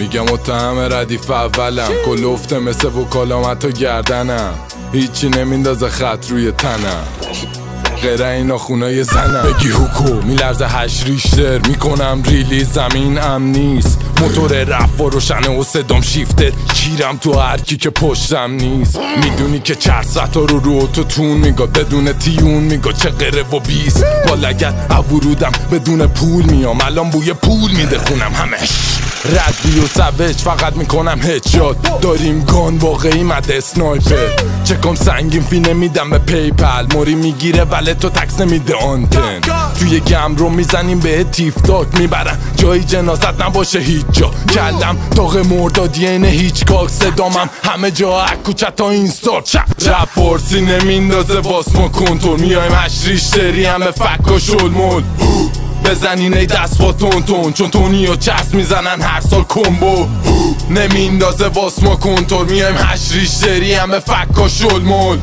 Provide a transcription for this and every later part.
میگم متهم ردیف اولم کلفته مثل وکالامت و گردنم هیچی نمیندازه خط روی تنم غیر اینا خونای زنم بگی حکو میلرزه 8 ریشتر میکنم ریلی زمین نیست موتور رفت و روشنه و صدام شیفته کیرم تو هرکی که پشتم نیست میدونی که چرستا رو اتوتون میگا بدون تیون میگا چه غره و بیست با لگت ورودم بدون پول میام الان بوی پول میده خونم همش ردی و سوج فقط میکنم هدشات داریم گان واقعی مد اسنایپر چکم سنگین فی نمیدم به پیپل موری میگیره ولی تو تکس نمیده آنتن توی گم رو میزنیم به تیف تاک میبرن جایی جنازت نباشه هیچ جا کلم داغ مردادی اینه هیچ کاک صدامم همه جا اکوچت تا اینستا رپ فارسی نمیندازه واسما کنتور میایم 8 ریشتری همه فک و شلمول بزنین ای دست با تون چون تونی و چسب میزنن هر سال کمبو نمیندازه واسما کنتور میایم 8 ریشتری همه فک و شلمول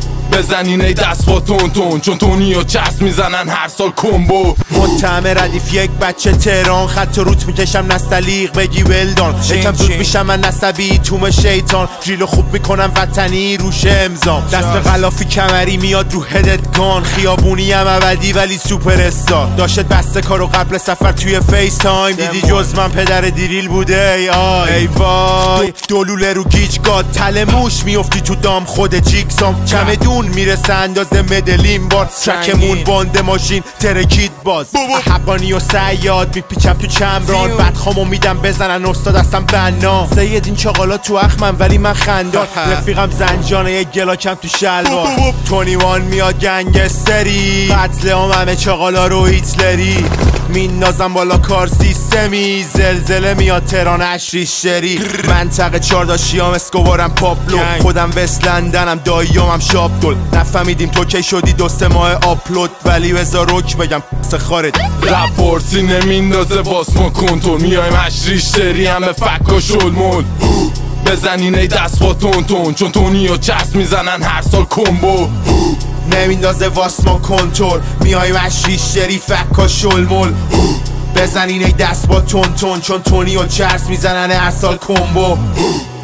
بزنین ای دست با تون چون تونی و چسب میزنن هر سال کمبو متهم ردیف یک بچه تهران خط روت میکشم نستلیق بگی ولدان یکم زود میشم من نسبی توم شیطان جیلو خوب میکنم وطنی روش امضام دست غلافی کمری میاد رو هدت گان خیابونی هم ابدی ولی سوپر استار داشت بسته کارو قبل سفر توی فیس تایم دیدی جز من پدر دیریل بوده ای وای دلوله رو گیج گاد تل موش میفتی تو دام خود جیکسام چمدون میرسه اندازه مدلین بار چکمون باند ماشین ترکید باز حقانی و سیاد میپیچم تو چمران بدخامو میدم بزنن استاد هستم بنا سید این چاقالا تو اخمم ولی من خندان رفیقم زنجانه یک گلاکم تو شلوار 21 میاد گنگستری قتل هم همه چاقالا رو هیتلری میندازم بالا کار سیستمی زلزله میاد تهران 8 ریشتری منطقه 4 داشیام اسکوبارم پاپلو خودم وستلندنم داییامم شابدل نفهمیدیم تو کی شدی 2-3 ماه آپلود ولی بذار روک بگم سخارت رپ فارسی نمیندازه واسما کنتور میایم 8 ریشتری همه فک و شلمول بزنین ای دست با تون چون تونی و چسب میزنن هر سال کمبو نمیندازه واسما کنتور میایم 8 ریشتری فک و شلمول بزنین ای دست با تون چون تونی و چرس میزنن هر سال کمبو